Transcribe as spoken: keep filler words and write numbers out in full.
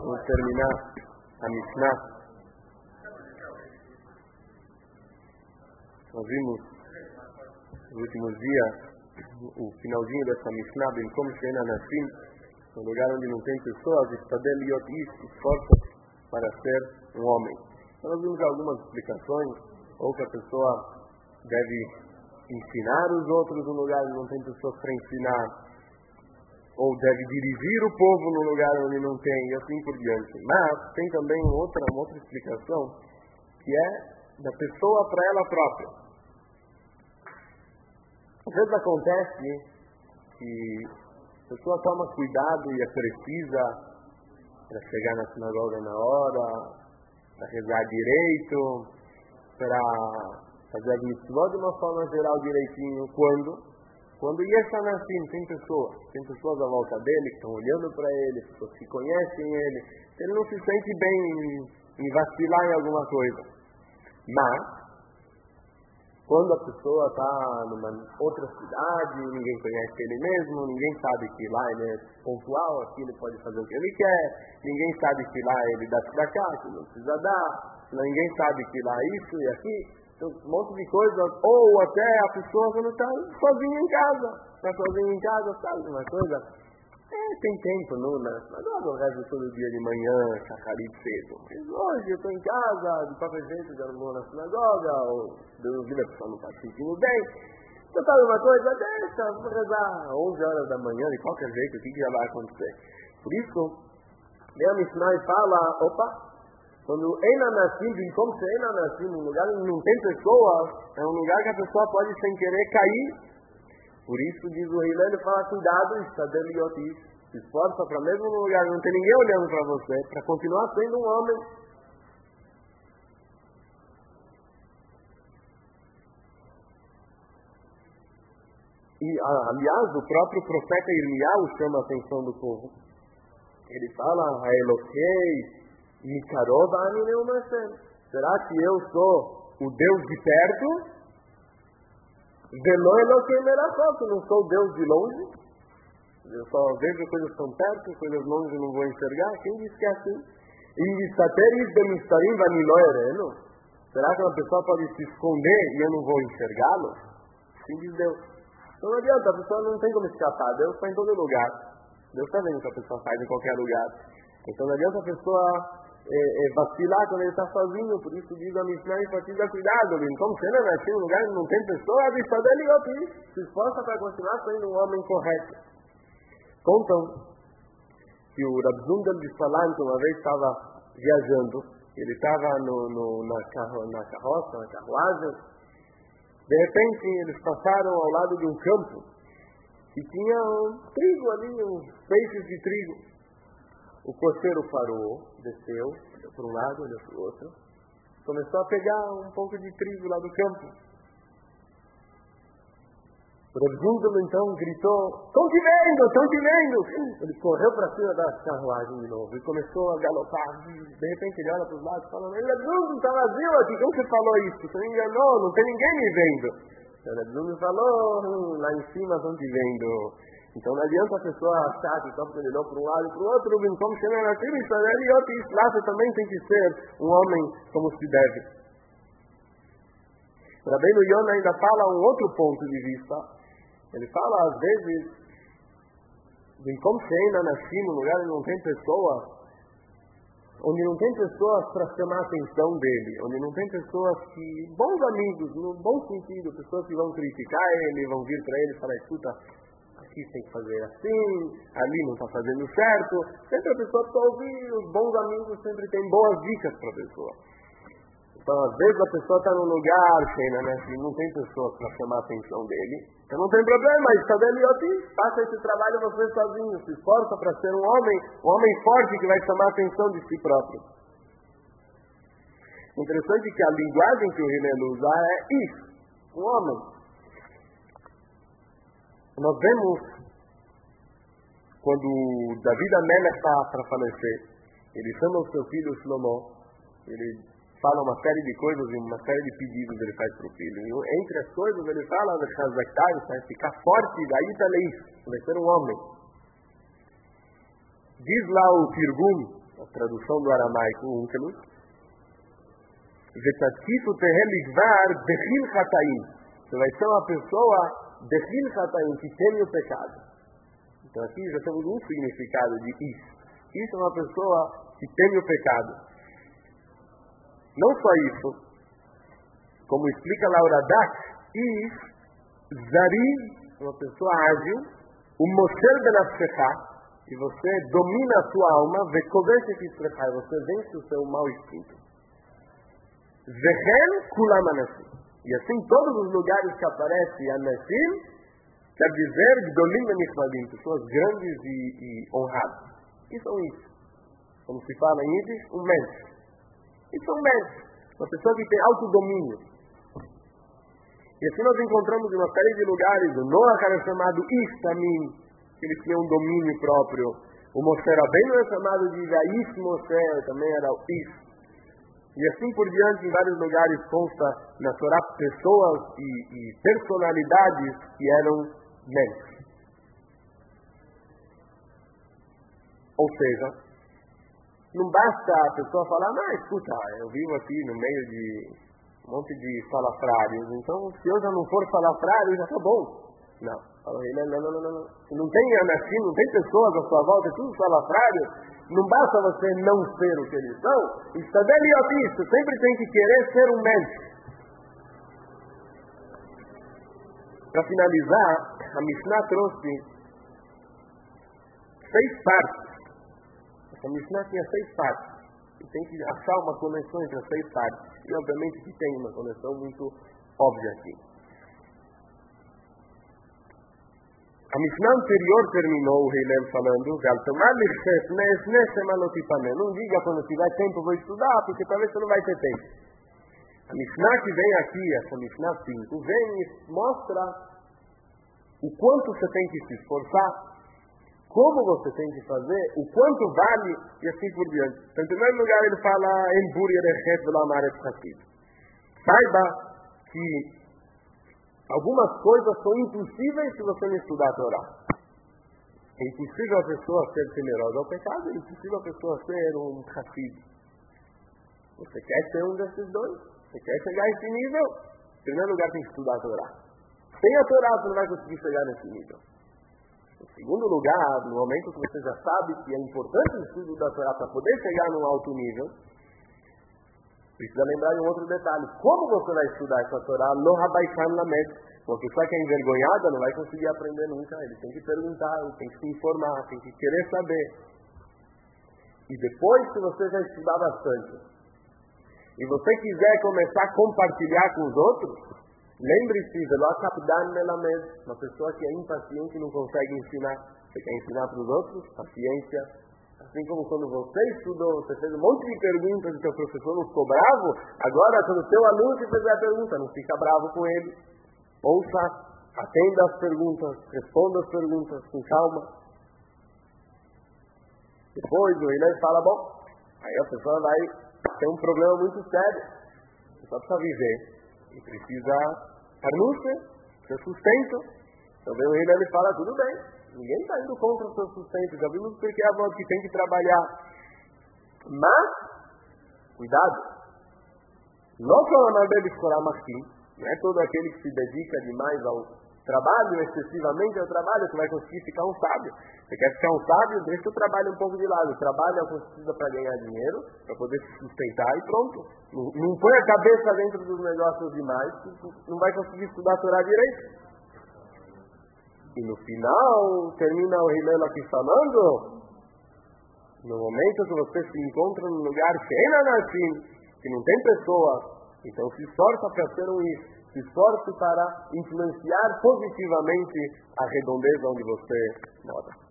Vamos terminar a Mishnah. Nós vimos nos últimos dias o finalzinho dessa Mishnah, bem como Sheina Nashim, no lugar onde não tem pessoas, Istadel Yot Ish, esforça para ser um homem. Então nós vimos algumas explicações, ou que a pessoa deve ensinar os outros no lugar onde não tem pessoas para ensinar, ou deve dirigir o povo no lugar onde não tem, e assim por diante. Mas tem também outra, uma outra explicação, que é da pessoa para ela própria. Às vezes acontece que a pessoa toma cuidado e é precisa para chegar na sinagoga na hora, para rezar direito, para fazer as mitzvot de uma forma geral direitinho. Quando? Quando está nascendo, tem pessoas, tem pessoas à volta dele que estão olhando para ele, pessoas que conhecem ele, ele não se sente bem em, em vacilar em alguma coisa. Mas, quando a pessoa está numa outra cidade, ninguém conhece ele mesmo, ninguém sabe que lá ele é pontual, aqui ele pode fazer o que ele quer, ninguém sabe que lá ele dá para cá, que não precisa dar, ninguém sabe que lá isso e aqui. Então, um monte de coisas, ou até a pessoa quando está sozinha em casa, está sozinha em casa, sabe uma coisa? É, tem tempo, não, né? Mas não rezo todo dia de manhã, chacarim cedo. Mas hoje eu estou em casa, de qualquer jeito, já não vou na sinagoga, ou Deus livre, a pessoa não está se sentindo bem. Então, sabe uma coisa? Deixa, vou rezar onze horas da manhã, de qualquer jeito, o que, que já vai acontecer? Por isso, Deus me ensina e fala, opa, quando Eina Nassim, como se Eina Nassim, um lugar onde não tem pessoas, é um lugar que a pessoa pode sem querer cair. Por isso, diz o Hillel, ele fala, cuidado, Istadel Yot Ish, se esforça para mesmo no lugar onde não tem ninguém olhando para você, para continuar sendo um homem. E, aliás, o próprio profeta Irmiyahu chama a atenção do povo. Ele fala, Haelokei, Mikarov Ani Neumashem. Será que eu sou o Deus de perto? Velo Elokei Merachot, eu não sou o Deus de longe. Eu só vejo coisas tão perto, coisas longe eu não vou enxergar. Quem diz que é assim? E Sateris de Mistarim Vanilo Ereno. Será que uma pessoa pode se esconder e eu não vou enxergá-lo? Assim diz Deus. Então não adianta, a pessoa não tem como escapar. Deus está em todo lugar. Deus está vendo o que a pessoa faz em qualquer lugar. Então não adianta a pessoa É, é, vacilar quando ele está sozinho, por isso diz a Mishnah, enfatiza cuidado, então se ele nasce em um lugar que não tem pessoa, a vista dele se esforça para continuar sendo um homem correto. Contam que o Rav Zundel de Salant uma vez estava viajando, ele estava no, no, na, carro, na carroça, na carruagem, de repente eles passaram ao lado de um campo e tinha um trigo ali, uns feixes de trigo. O cocheiro parou, desceu, olhou para um lado, olhou para o outro, começou a pegar um pouco de trigo lá do campo. O Rav Zundel então gritou, estão te vendo, estão te vendo! Ele correu para cima da carruagem de novo e começou a galopar. De repente ele olha para os lados e fala, Rav Zundel, está vazio aqui, como você falou isso? Você me enganou, não tem ninguém me vendo. O Rav Zundel falou, hum, lá em cima estão te vendo. Então não adianta a pessoa achar que só porque ele olhou para um lado e para o outro, como se não era aquilo, isso é e outro, isso lá você também tem que ser um homem como se deve. Rabbeinu Yonah ainda fala um outro ponto de vista. Ele fala, às vezes, de como se ainda nasce num lugar onde não tem pessoas, onde não tem pessoas para chamar a atenção dele, onde não tem pessoas que, bons amigos, no bom sentido, pessoas que vão criticar ele, vão vir para ele e falar, escuta, aqui tem que fazer assim, ali não está fazendo certo. Sempre a pessoa precisa ouvir, os bons amigos sempre têm boas dicas para a pessoa. Então, às vezes a pessoa está num lugar, Sheina, né, que não tem pessoas para chamar a atenção dele. Então não tem problema, está dele aqui, faça esse trabalho você sozinho, se esforça para ser um homem, um homem forte que vai chamar a atenção de si próprio. Interessante que a linguagem que o Hillel usa é isso, um homem. Nós vemos, quando David Amelech está para falecer, ele chama o seu filho Shlomo, ele fala uma série de coisas e uma série de pedidos ele faz para o filho. E entre as coisas ele fala, vai ficar forte, daí também vai ser um homem. Diz lá o Tirgum, a tradução do aramaico, Unkelus, Vetatifu teheligvar dechil chataim. Você vai ser uma pessoa dechil chataim, que teme o pecado. Então aqui já temos um significado de isso. Isso é uma pessoa que teme o pecado. Não só isso, como explica Laura Dak, is zari, uma pessoa ágil, o mosher benafshecha, e você domina a sua alma, vekovesh et yisrecha, e você vence o seu mau instinto. Vehen kulam anashim. E assim, todos os lugares que aparece anashim, quer dizer, gdolim benichmadim, pessoas grandes e, e honradas. E são isso. Como se fala em Yiddish, um mensch. Isso é um mensch. Uma pessoa que tem autodomínio. E assim nós encontramos em uma série de lugares, o Noach era chamado Ishtamim, que ele tinha um domínio próprio. O Moshe Rabbeinu era chamado de Yaish Moshe, também era o Ish. E assim por diante, em vários lugares consta na Torá pessoas e, e personalidades que eram mensch. Ou seja, não basta a pessoa falar, não, escuta, eu vivo aqui no meio de um monte de salafrários, então se eu já não for salafrário, já tá bom. Não, não, não, não, não, não. Não tem anarquia, não tem pessoas à sua volta, é tudo salafrário. Não basta você não ser o que eles são. Está deliotisto, sempre tem que querer ser um médico. Para finalizar, a Mishnah trouxe seis partes. A Mishnah tinha seis partes. E tem que achar uma conexão entre as seis partes. E obviamente que tem uma conexão muito óbvia aqui. A Mishnah anterior terminou o Hillel falando, não diga quando tiver tempo eu vou estudar, porque talvez você não vai ter tempo. A Mishnah que vem aqui, essa Mishnah cinco, vem e mostra o quanto você tem que se esforçar, como você tem que fazer, o quanto vale e assim por diante. Então, em primeiro lugar ele fala saiba que algumas coisas são impossíveis se você não estudar a Torá. É impossível a pessoa ser temerosa ao pecado, é impossível a pessoa ser um chassid. Você quer ser um desses dois? Você quer chegar a esse nível? Em primeiro lugar tem que estudar a Torá. Sem a Torá você não vai conseguir chegar nesse nível. Em segundo lugar, no momento que você já sabe que é importante o estudo da Torá para poder chegar num alto nível, precisa lembrar de um outro detalhe. Como você vai estudar essa Torá? Lo habaishan lamed. Uma pessoa que é envergonhada não vai conseguir aprender nunca. Ele tem que perguntar, ele tem que se informar, tem que querer saber. E depois, se você já estudar bastante, e você quiser começar a compartilhar com os outros, lembre-se, uma pessoa que é impaciente e não consegue ensinar. Você quer ensinar para os outros? Paciência. Assim como quando você estudou, você fez um monte de perguntas e seu professor não ficou bravo, agora quando o seu aluno te fizer a pergunta, não fica bravo com ele. Ouça, atenda as perguntas, responda as perguntas com calma. Depois o Hillel fala, bom, aí a pessoa vai ter um problema muito sério. A pessoa precisa viver e precisa renúncia, precisa sustento. Então vem o Hillel e fala, tudo bem. Ninguém está indo contra o seu sustento. Já vimos porque é a voz que tem que trabalhar. Mas, cuidado. Não é todo aquele que se dedica demais ao trabalho, excessivamente ao trabalho, que vai conseguir ficar um sábio. Você quer ficar um sábio? Deixa o trabalho um pouco de lado. O trabalho é o que precisa para ganhar dinheiro, para poder se sustentar e pronto. Não, não põe a cabeça dentro dos negócios demais, não vai conseguir estudar a Torá direito. E no final, termina o Hillel aqui falando, no momento que você se encontra num lugar que não tem pessoas, então se esforça para ser um isso, se esforce para influenciar positivamente a redondeza onde você mora.